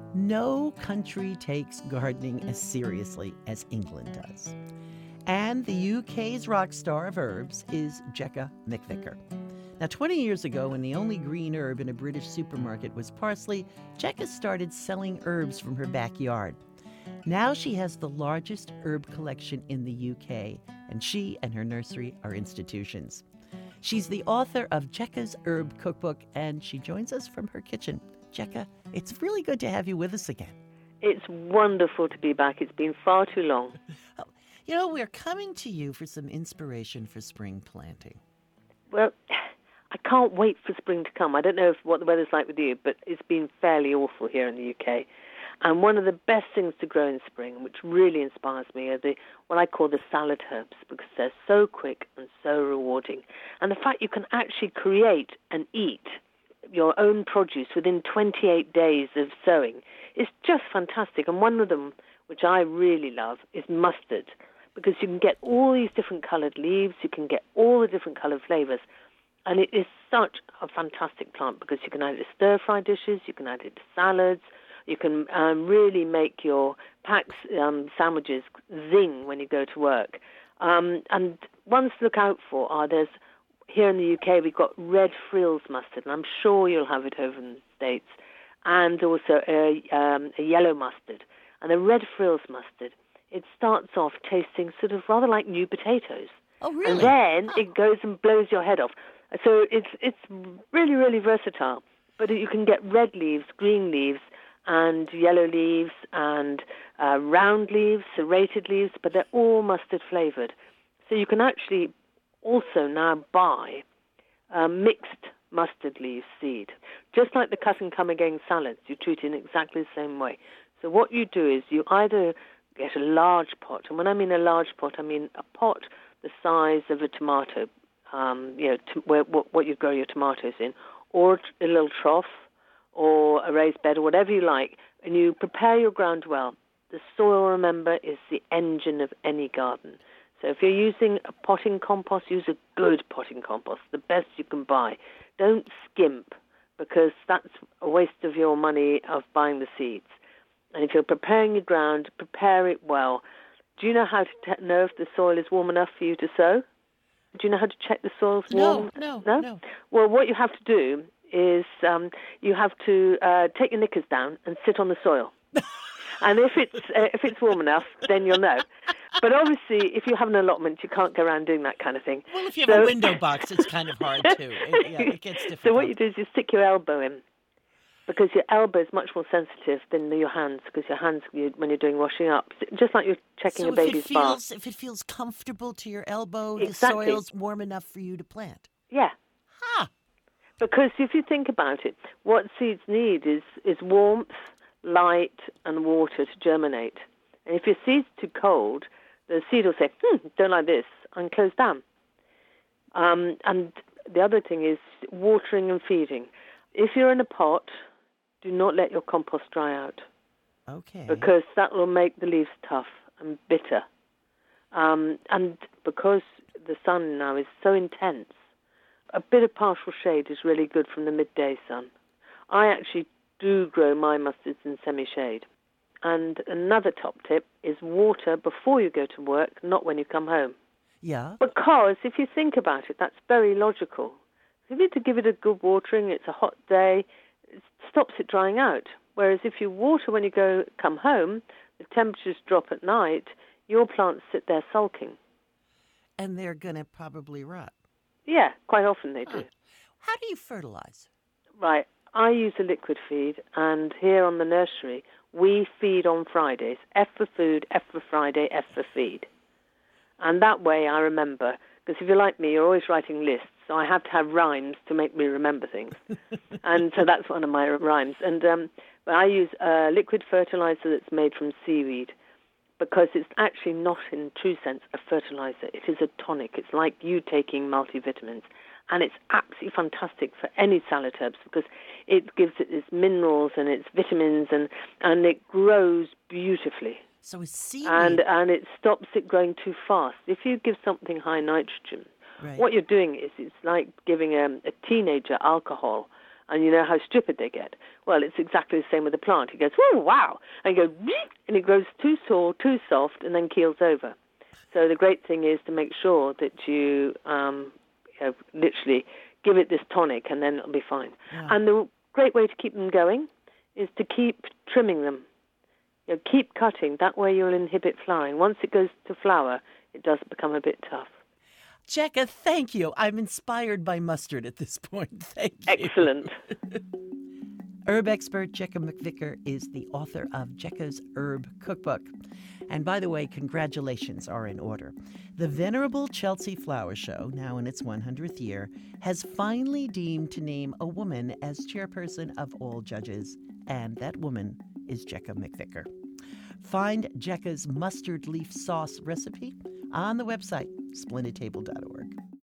No country takes gardening as seriously as England does. And the UK's rock star of herbs is Jekka McVicker. Now, 20 years ago, when the only green herb in a British supermarket was parsley, Jekka started selling herbs from her backyard. Now she has the largest herb collection in the UK, and she and her nursery are institutions. She's the author of Jekka's Herb Cookbook, and she joins us from her kitchen. Jekka, it's really good to have you with us again. It's wonderful to be back. It's been far too long. We're coming to you for some inspiration for spring planting. Well, I can't wait for spring to come. I don't know what the weather's like with you, but it's been fairly awful here in the UK. And one of the best things to grow in spring, which really inspires me, are what I call the salad herbs, because they're so quick and so rewarding. And the fact you can actually create and eat your own produce within 28 days of sowing is just fantastic. And one of them, which I really love, is mustard, because you can get all these different coloured leaves, you can get all the different coloured flavours, and it is such a fantastic plant because you can add it to stir-fry dishes, you can add it to salads, you can really make your packed sandwiches zing when you go to work. And ones to look out for are here in the UK we've got red frills mustard, and I'm sure you'll have it over in the States, and also a yellow mustard. And the red frills mustard, it starts off tasting sort of rather like new potatoes. Oh, really? And then it goes and blows your head off. So it's really, really versatile. But you can get red leaves, green leaves, and yellow leaves, and round leaves, serrated leaves, but they're all mustard flavored. So you can actually also now buy mixed mustard leaf seed. Just like the cut and come again salads, you treat it in exactly the same way. So what you do is you either get a large pot, and when I mean a large pot, I mean a pot the size of a tomato, what you grow your tomatoes in, or a little trough, or a raised bed, or whatever you like, and you prepare your ground well. The soil, remember, is the engine of any garden. So if you're using a potting compost, use a good potting compost, the best you can buy. Don't skimp, because that's a waste of your money of buying the seeds. And if you're preparing your ground, prepare it well. Do you know how to know if the soil is warm enough for you to sow? Do you know how to check the soil's warm? No. Well, what you have to do is you have to take your knickers down and sit on the soil. And if it's warm enough, then you'll know. But obviously, if you have an allotment, you can't go around doing that kind of thing. Well, if you have a window box, it's kind of hard, too. It gets difficult. So what you do is you stick your elbow in, because your elbow is much more sensitive than your hands, because your hands, when you're doing washing up, just like you're checking a baby's bath. If it feels comfortable to your elbow, exactly. The soil's warm enough for you to plant. Yeah. Huh. Because if you think about it, what seeds need is warmth, light, and water to germinate. And if your seed's too cold, the seed will say, don't like this, and close down. And the other thing is watering and feeding. If you're in a pot, do not let your compost dry out. Okay. Because that will make the leaves tough and bitter. And because the sun now is so intense, a bit of partial shade is really good from the midday sun. I actually do grow my mustards in semi-shade. And another top tip is water before you go to work, not when you come home. Yeah. Because if you think about it, that's very logical. You need to give it a good watering. It's a hot day. It stops it drying out. Whereas if you water when you come home, the temperatures drop at night, your plants sit there sulking. And they're going to probably rot. Yeah, quite often they do. How do you fertilize? Right. I use a liquid feed, and here on the nursery, we feed on Fridays. F for food, F for Friday, F for feed. And that way I remember, because if you're like me, you're always writing lists, so I have to have rhymes to make me remember things. And so that's one of my rhymes. And but I use a liquid fertilizer that's made from seaweed, because it's actually not, in true sense, a fertilizer. It is a tonic. It's like you taking multivitamins. And it's absolutely fantastic for any salad herbs, because it gives it its minerals and its vitamins, and it grows beautifully. So is seaweed... And it stops it growing too fast. If you give something high nitrogen, right. What you're doing is it's like giving a teenager alcohol, and you know how stupid they get. Well, it's exactly the same with the plant. He goes, oh, wow, and you go, and it grows too sore, too soft, and then keels over. So the great thing is to make sure that you, literally give it this tonic, and then it'll be fine. Yeah. And the great way to keep them going is to keep trimming them. Keep cutting. That way you'll inhibit flowering. Once it goes to flower, it does become a bit tough. Jekka, thank you. I'm inspired by mustard at this point. Thank you. Excellent. Herb expert Jekka McVicker is the author of Jekka's Herb Cookbook. And by the way, congratulations are in order. The venerable Chelsea Flower Show, now in its 100th year, has finally deemed to name a woman as chairperson of all judges, and that woman is Jekka McVicker. Find Jekka's mustard leaf sauce recipe on the website, splendidtable.org.